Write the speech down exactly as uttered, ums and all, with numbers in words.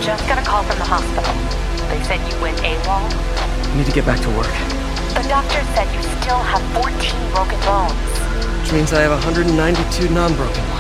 just got a call from the hospital. They said you went AWOL. I need to get back to work. The doctor said you still have fourteen broken bones. Which means I have one hundred ninety-two non-broken.